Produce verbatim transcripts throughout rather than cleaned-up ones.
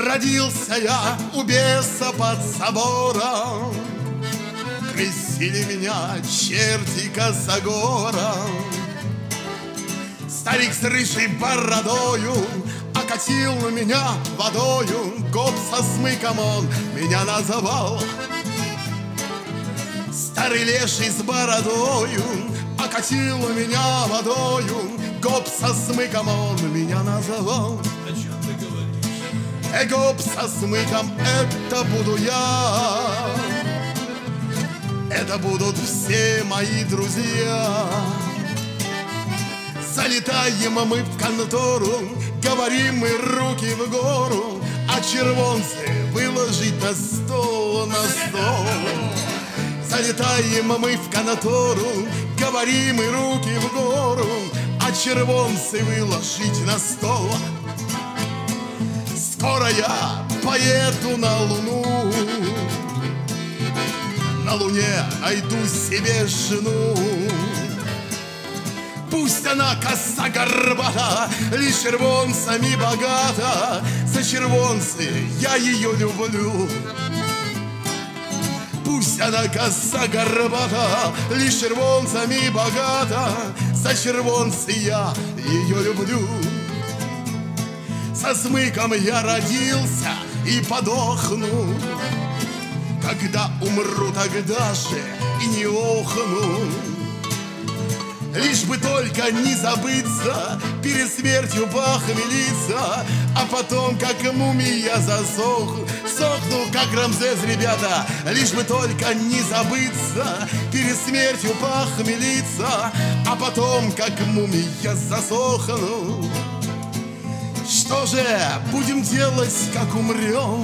Родился я у беса под собором, крестили меня черти косогором. Старик с рыжей бородою окатил меня водою, гоп со смыком он меня называл. Старый леший с бородою окатил меня водою, гоп со смыком он меня называл. О чем ты говоришь? Э, гоп со смыком, это буду я, это будут все мои друзья. Залетаем мы в контору, говорим мы руки в гору, а червонцы выложить на стол, на стол. Залетаем мы в контору, говорим мы руки в гору, а червонцы выложить на стол. Скоро я поеду на луну, на луне найду себе жену. Пусть она коса горбата, лишь червонцами богата, за червонцы я ее люблю. Пусть она коса горбата, лишь червонцами богата, за червонцы я ее люблю. Со смыком я родился и подохну, когда умру, тогда же и не охну. Лишь бы только не забыться, перед смертью похмелиться, а потом, как мумия, засохну, сохну, как Рамзес, ребята. Лишь бы только не забыться, перед смертью похмелиться, а потом, как мумия, засохну. Что же будем делать, как умрем?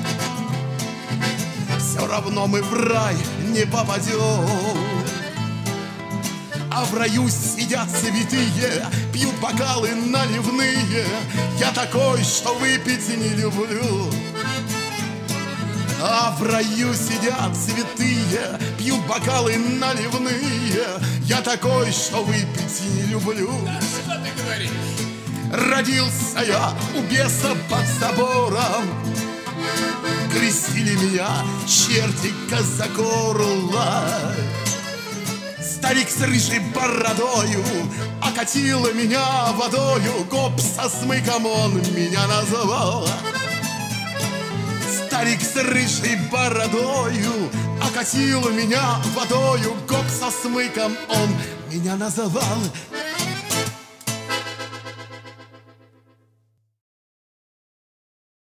Все равно мы в рай не попадем. А в раю сидят святые, пьют бокалы наливные. Я такой, что выпить не люблю. А в раю сидят святые, пьют бокалы наливные. Я такой, что выпить не люблю. Да что ты говоришь? Родился я у беса под собором, крестили меня черти косогорла. Старик с рыжей бородою окатил меня водою, гоп со смыком он меня называл. Старик с рыжей бородою окатил меня водою, гоп со смыком он меня называл.